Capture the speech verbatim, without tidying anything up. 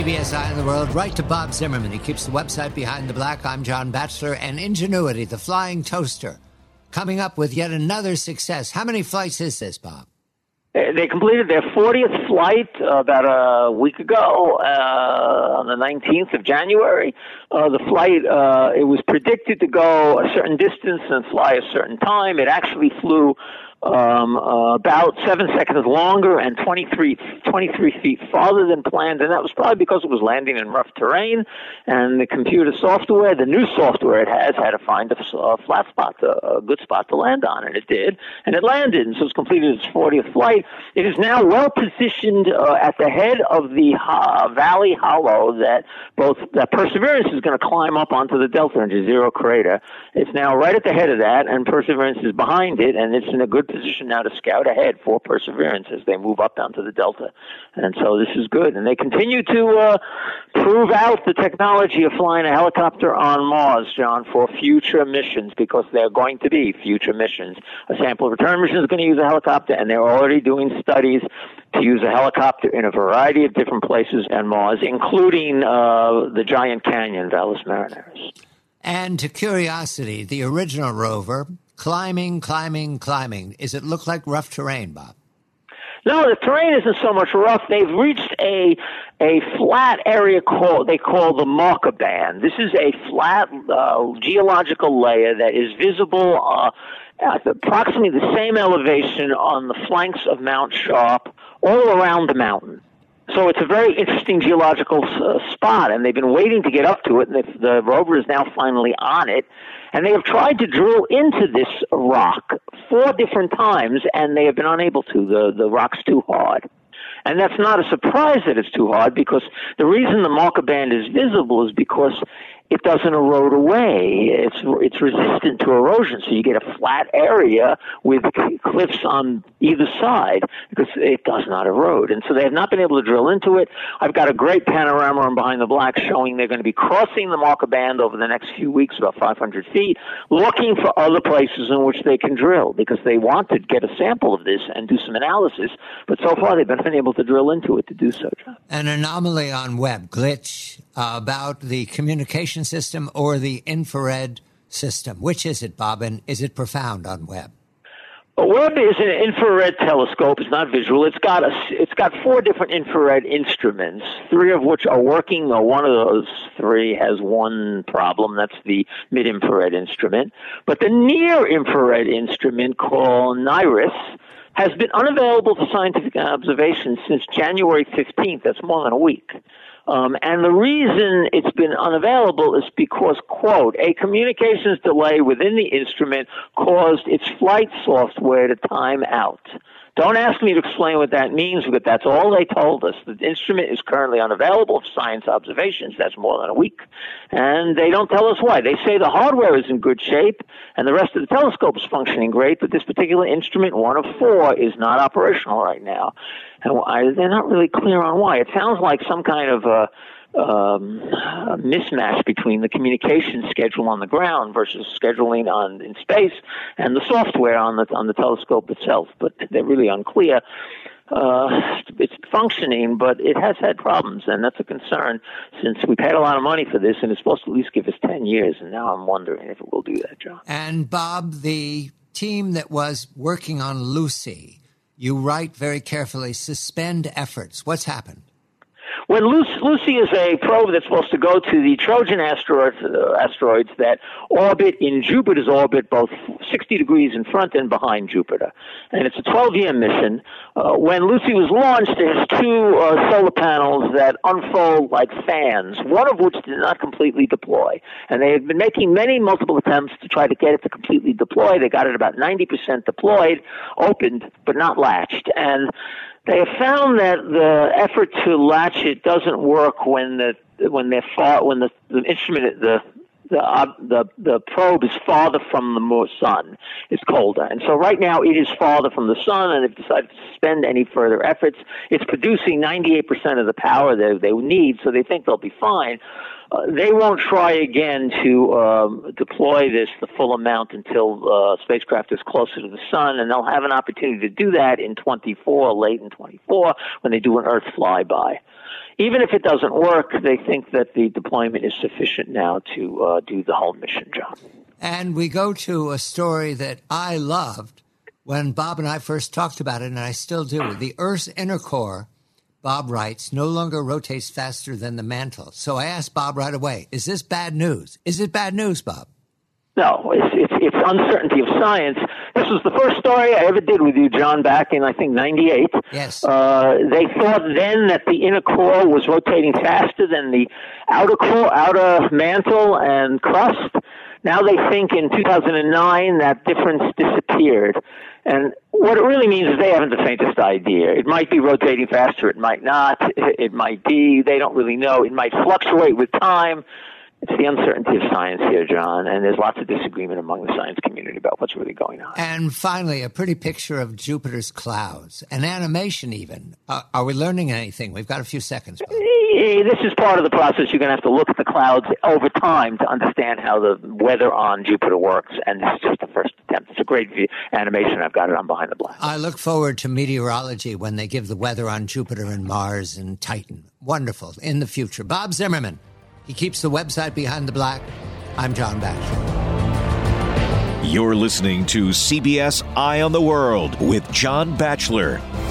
B S Eye on the World, right to Bob Zimmerman. He keeps the website Behind the Black. I'm John Batchelor. And Ingenuity, the flying toaster, coming up with yet another success. How many flights is this, Bob? They completed their fortieth flight uh, about a week ago, uh, on the nineteenth of January. Uh, the flight, uh, it was predicted to go a certain distance and fly a certain time. It actually flew um, uh, about seven seconds longer and twenty-three, twenty-three feet farther than planned, and that was probably because it was landing in rough terrain, and the computer software, the new software it has, had to find a, a flat spot, a, a good spot to land on, and it did, and it landed, and so it's completed its fortieth flight. It is now well positioned uh, at the head of the uh, valley hollow that both that Perseverance is going to climb up onto the Delta in Jezero Crater. It's now right at the head of that, and Perseverance is behind it, and it's in a good position now to scout ahead for Perseverance as they move up down to the Delta. And so this is good. And they continue to uh, prove out the technology of flying a helicopter on Mars, John, for future missions, because they're going to be future missions. A sample return mission is going to use a helicopter, and they're already doing studies to use a helicopter in a variety of different places on Mars, including uh, the Giant Canyon, Valles Marineris. And to Curiosity, the original rover, climbing, climbing, climbing. Does it look like rough terrain, Bob? No, the terrain isn't so much rough. They've reached a a flat area called they call the Marker Band. This is a flat uh, geological layer that is visible uh, at approximately the same elevation on the flanks of Mount Sharp, all around the mountain. So it's a very interesting geological uh, spot, and they've been waiting to get up to it, and the, the rover is now finally on it. And they have tried to drill into this rock four different times, and they have been unable to. The, the rock's too hard. And that's not a surprise that it's too hard, because the reason the Marker Band is visible is because it doesn't erode away. It's it's resistant to erosion, so you get a flat area with cliffs on either side because it does not erode. And so they have not been able to drill into it. I've got a great panorama on Behind the Black showing they're going to be crossing the Marker Band over the next few weeks, about five hundred feet, looking for other places in which they can drill, because they want to get a sample of this and do some analysis. But so far they've been unable to drill into it to do so, John. An anomaly on Webb, glitch uh, about the communication system or the infrared system. Which is it, Bob, and is it profound on Webb? Webb is an infrared telescope. It's not visual. It's got a, it's got four different infrared instruments, three of which are working, though one of those three has one problem. That's the mid-infrared instrument. But the near-infrared instrument, called NIRISS, has been unavailable for scientific observation since January fifteenth. That's more than a week. Um, and the reason it's been unavailable is because, quote, a communications delay within the instrument caused its flight software to time out. Don't ask me to explain what that means, but that's all they told us. The instrument is currently unavailable for science observations. That's more than a week. And they don't tell us why. They say the hardware is in good shape and the rest of the telescope is functioning great, but this particular instrument, one of four, is not operational right now. And I, they're not really clear on why. It sounds like some kind of a, um, a mismatch between the communication schedule on the ground versus scheduling on in space and the software on the on the telescope itself. But they're really unclear. Uh, it's functioning, but it has had problems, and that's a concern since we paid a lot of money for this, and it's supposed to at least give us ten years, and now I'm wondering if it will do that, John. And, Bob, the team that was working on Lucy, you write very carefully, suspend efforts. What's happened? When Lucy is a probe that's supposed to go to the Trojan asteroids, uh, asteroids that orbit in Jupiter's orbit, both sixty degrees in front and behind Jupiter. And it's a twelve-year mission. Uh, when Lucy was launched, there's two uh, solar panels that unfold like fans, one of which did not completely deploy. And they have been making many multiple attempts to try to get it to completely deploy. They got it about ninety percent deployed, opened, but not latched. And they have found that the effort to latch it doesn't work when the when they're far when the, the instrument the the, uh, the the probe is farther from the sun. It's colder, and so right now it is farther from the sun, and they've decided to suspend any further efforts. It's producing ninety-eight percent of the power that they need, so they think they'll be fine. Uh, they won't try again to um, deploy this the full amount until uh, spacecraft is closer to the sun, and they'll have an opportunity to do that in twenty-four, late in twenty-four, when they do an Earth flyby. even if it doesn't work, they think that the deployment is sufficient now to uh, do the whole mission, John. And we go to a story that I loved when Bob and I first talked about it, and I still do. The Earth's inner core, Bob writes, no longer rotates faster than the mantle. So I asked Bob right away, is this bad news? Is it bad news, Bob? No, it's, it's, it's uncertainty of science. This was the first story I ever did with you, John, back in, I think, ninety-eight. Yes. Uh, they thought then that the inner core was rotating faster than the outer core, outer mantle and crust. Now they think in two thousand nine that difference disappeared. And what it really means is they haven't the faintest idea. It might be rotating faster, it might not. It might be, they don't really know. It might fluctuate with time. It's the uncertainty of science here, John, and there's lots of disagreement among the science community about what's really going on. And finally, a pretty picture of Jupiter's clouds, an animation even. Uh, are we learning anything? We've got a few seconds, Bob. This is part of the process. You're going to have to look at the clouds over time to understand how the weather on Jupiter works, and this is just the first attempt. It's a great view, animation. I've got it on Behind the Black. I look forward to meteorology when they give the weather on Jupiter and Mars and Titan. Wonderful. In the future. Bob Zimmerman. He keeps the website Behind the Black. I'm John Batchelor. You're listening to C B S Eye on the World with John Batchelor.